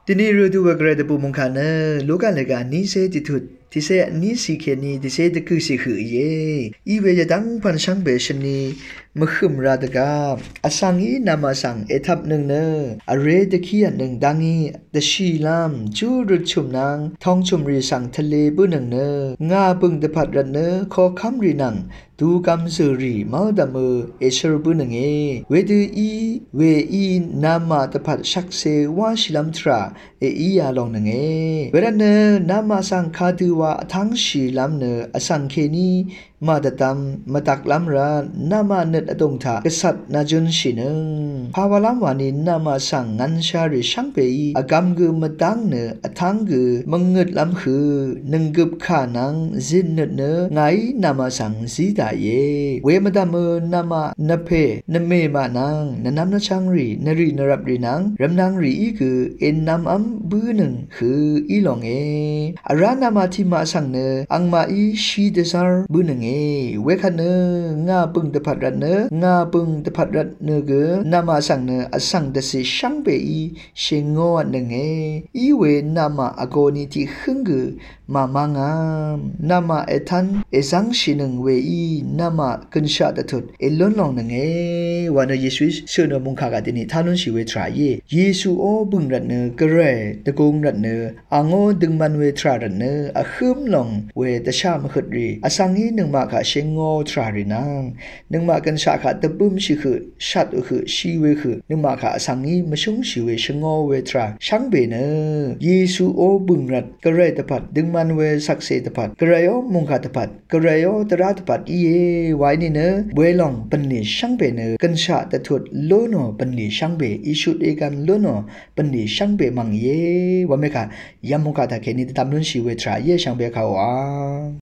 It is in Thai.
ทีนี้รู้ตัวกระดับมุงขันเนอลูกกันเลยกันนี่เสติทุดที่เสนี่สิเคนี่ที่เสตะคือสิคือเย่อีเวจะตั้งพันช่างเบชนีมขึมราตกาอสังอีนามาสังเอทับหนึ่งเนออเรตะเคียนหนึ่งดังอีตะชีลามจูรุชุมนางทองชุมรีสังทะเลบุหนึ่งเนองาบึงตะพัดรันเนอขอคำรีนังดูกำสือรีมาดามเอชรบุหนึ่งเวดูอีเวอีนามาตะพัดชักเซวาชิลัมทราอียาลองหนึ่งเวรันเนอนามาสังคาดูว่าทั้งชีลัมเนออสังเคนีมาดตัมมาตักลัมรานามาเนตอดงทากษัตริย์นาจุนชินึงภาวลัมวานินามาสังงันชาริช่างเปยอากำกือมาดังเนออทังกือมังเงิดลัมคือหนึ่งกึบขานังจินเนเนอไงนามาสังสีดาเยเวมาดามนามานาเพนเมมานังนนำนาช่างรีนรีนรับรีนังรำนางรีอีคือเอ็นนำอัมบือหนึ่งคืออีหลงอารานามาที่มาสังเนออังมาอีชีเดซาร์บือหนึ่งเวคันเนงาปึงตะพัดรันเนงาปึงตะพัดรันเนเกนามาสังเนอสังเดสิช่างเปอีเชงอหนึ่งอีเวนามาอโกนิที่ขึ้นกือมามางามนามาเอทันเอซังชินึงเวอีนามากันชาตทุดเอล้นลองหนึ่งวันเยซูเชื่อมุงขากาตินีท่านุนชิเวทรายเยซูโอบึงรันเนกระเรตะกงรันเนอังโอดึงมันเวทรารันเนอขึ้นลงเวตชามขดรีอสังนี้หนึ่งมาค่ะเชงโอทรารีนางหนึ่งมากันชาค่ะตะบุมชิคือชัดคือชีเวคือหนึ่งมาค่ะอสังนี้มาชงชิเวเชงโอเวทราช่างเบเนเยซูโอบึงรัดกระเรตะพัดดึงมันเวสักเซตะพัดกระเรโอมุงขาตะพัดกระเรโอตระตะพัดอีไว้นี่เนเวลองปันนี่ช่างเบเนกันชาตะทุดโลโนปันนี่ช่างเบอิชุดเอกันโลโนปันนี่ช่างเบมังเยว่าไม่ค่ะยามมุงขาตะเคนี่ตามนุนชิเวทราเยช่างเบเขาว่า